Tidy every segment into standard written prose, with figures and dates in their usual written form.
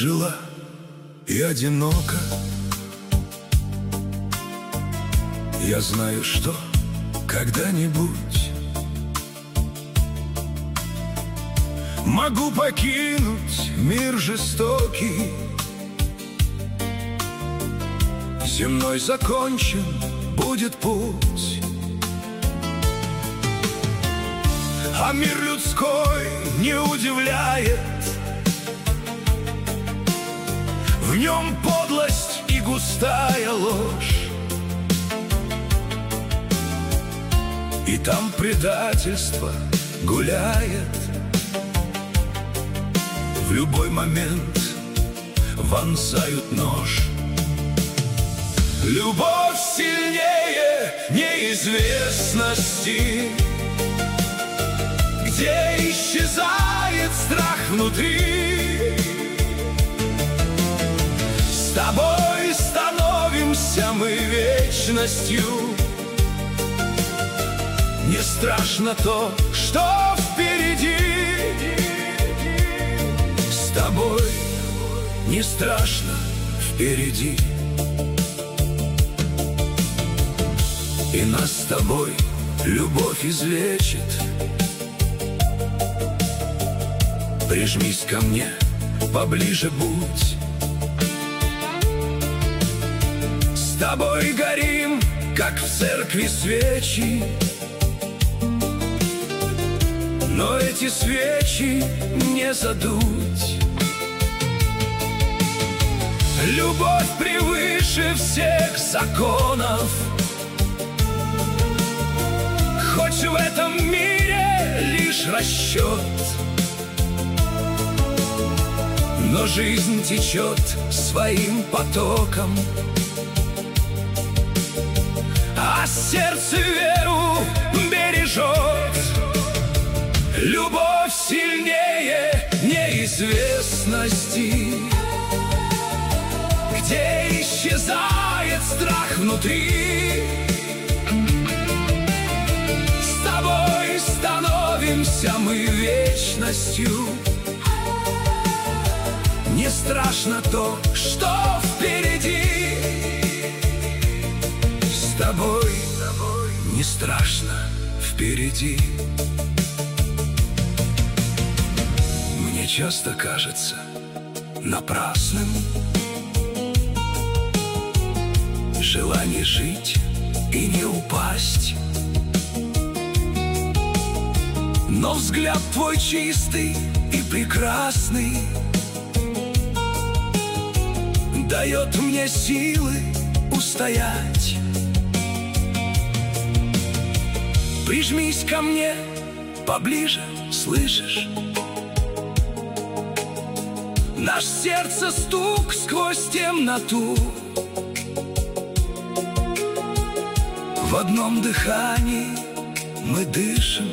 жила и одиноко. Я знаю, что когда-нибудь могу покинуть мир жестокий. Земной закончен будет путь, а мир людской не удивляет. В нем подлость и густая ложь, и там предательство гуляет. В любой момент вонзают нож. Любовь сильнее неизвестности, где исчезает страх внутри. С тобой становимся мы вечностью. Не страшно то, что впереди. С тобой не страшно впереди. И нас с тобой любовь излечит. Прижмись ко мне, поближе будь. С тобой горим, как в церкви свечи. Но эти свечи не задуть. Любовь превыше всех законов. Хоть в этом мире лишь расчет, но жизнь течет своим потоком, а сердце веру бережет. Любовь сильнее неизвестности, где исчезает страх внутри. С тобой становимся мы вечностью. Не страшно то, что впереди. С тобой не страшно впереди. Мне часто кажется напрасным желание жить и не упасть. Но взгляд твой чистый и прекрасный дает мне силы устоять. Прижмись ко мне поближе, слышишь? Наш сердце стук сквозь темноту. В одном дыхании мы дышим.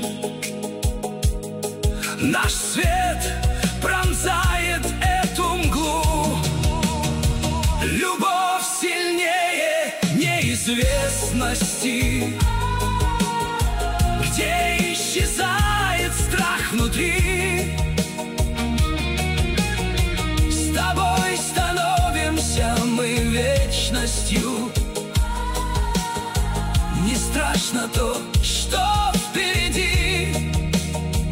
Наш свет пронзает эту мглу. Любовь сильнее неизвестности, где исчезает страх внутри. С тобой становимся мы вечностью. Не страшно то, что впереди.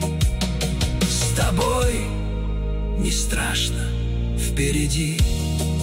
С тобой не страшно впереди.